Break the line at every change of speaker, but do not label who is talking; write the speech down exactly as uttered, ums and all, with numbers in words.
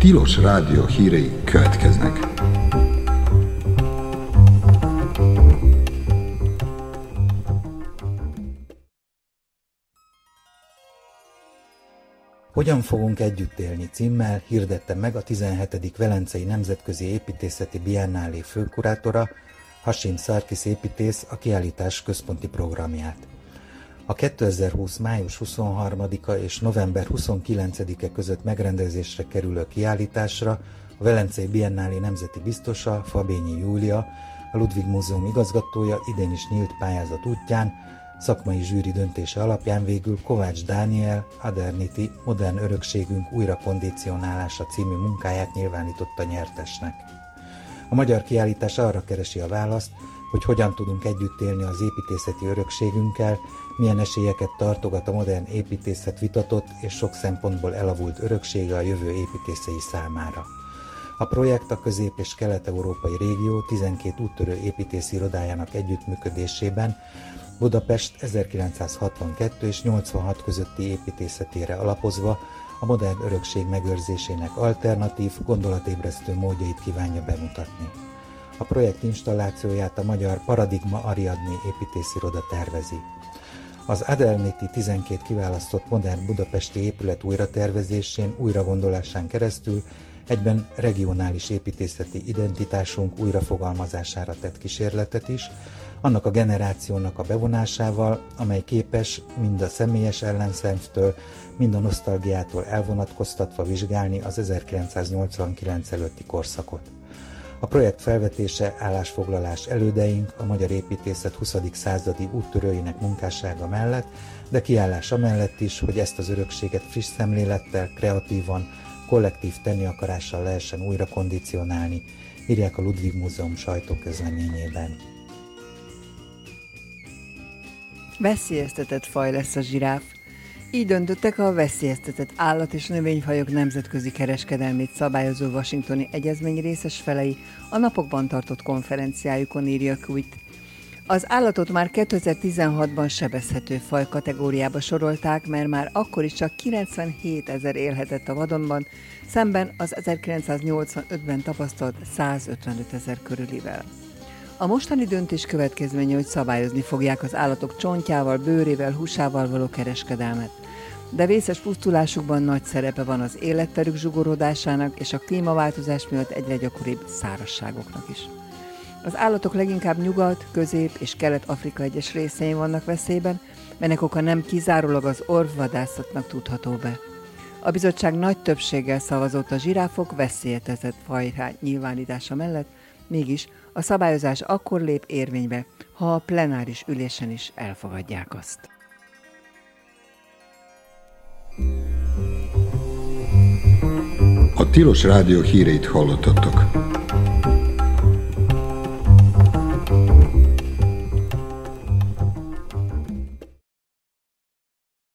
Tilos Rádió hírei következnek.
Hogyan fogunk együtt élni címmel hirdette meg a tizenhetedik Velencei Nemzetközi Építészeti Biennálé főkurátora, Hasim Sarkis építész a kiállítás központi programját. A kétezer-húsz. május huszonharmadika és november huszonkilencedike között megrendezésre kerülő kiállításra a Velencei Biennálé nemzeti biztosa, Fabényi Júlia, a Ludwig Múzeum igazgatója idén is nyílt pályázat útján, szakmai zsűri döntése alapján végül Kovács Dániel Adernity Modern örökségünk újrakondicionálása című munkáját nyilvánította nyertesnek. A magyar kiállítás arra keresi a választ, hogy hogyan tudunk együtt élni az építészeti örökségünkkel, milyen esélyeket tartogat a modern építészet vitatott és sok szempontból elavult öröksége a jövő építészei számára. A projekt a közép- és kelet-európai régió tizenkét úttörő építészi irodájának együttműködésében Budapest ezerkilencszázhatvankettő és nyolcvanhat közötti építészetére alapozva a modern örökség megőrzésének alternatív, gondolatébresztő módjait kívánja bemutatni. A projekt installációját a magyar Paradigma Ariadné építésziroda tervezi. Az Adernity tizenkét kiválasztott modern budapesti épület újratervezésén, újragondolásán keresztül egyben regionális építészeti identitásunk újrafogalmazására tett kísérletet is, annak a generációnak a bevonásával, amely képes mind a személyes ellenszenvtől, mind a nosztalgiától elvonatkoztatva vizsgálni az ezerkilencszáznyolcvankilenc előtti korszakot. A projekt felvetése állásfoglalás elődeink a magyar építészet huszadik századi úttörőinek munkássága mellett, de kiállása mellett is, hogy ezt az örökséget friss szemlélettel, kreatívan, kollektív tenni akarással lehessen újra kondicionálni, írják a Ludwig Múzeum sajtóközleményében.
Veszélyeztetett faj lesz a zsiráf. Így döntöttek a veszélyeztetett állat- és növényfajok nemzetközi kereskedelmét szabályozó washingtoni egyezmény részes felei a napokban tartott konferenciájukon, írja Quit. Az állatot már kétezer-tizenhatban sebezhető faj kategóriába sorolták, mert már akkor is csak kilencvenhétezer élhetett a vadonban, szemben az ezerkilencszáznyolcvanötben tapasztalt százötvenötezer körülivel. A mostani döntés következménye, hogy szabályozni fogják az állatok csontjával, bőrével, húsával való kereskedelmet. De vészes pusztulásukban nagy szerepe van az életterük zsugorodásának és a klímaváltozás miatt egyre gyakoribb szárazságoknak is. Az állatok leginkább Nyugat, Közép- és Kelet-Afrika egyes részein vannak veszélyben, melynek oka nem kizárólag az orvvadászatnak tudható be. A bizottság nagy többséggel szavazott a zsiráfok veszélyeztetett fajrá nyilvánítása mellett, mégis a szabályozás akkor lép érvénybe, ha a plenáris ülésen is elfogadják azt.
A Tilos Rádió híreit hallottatok.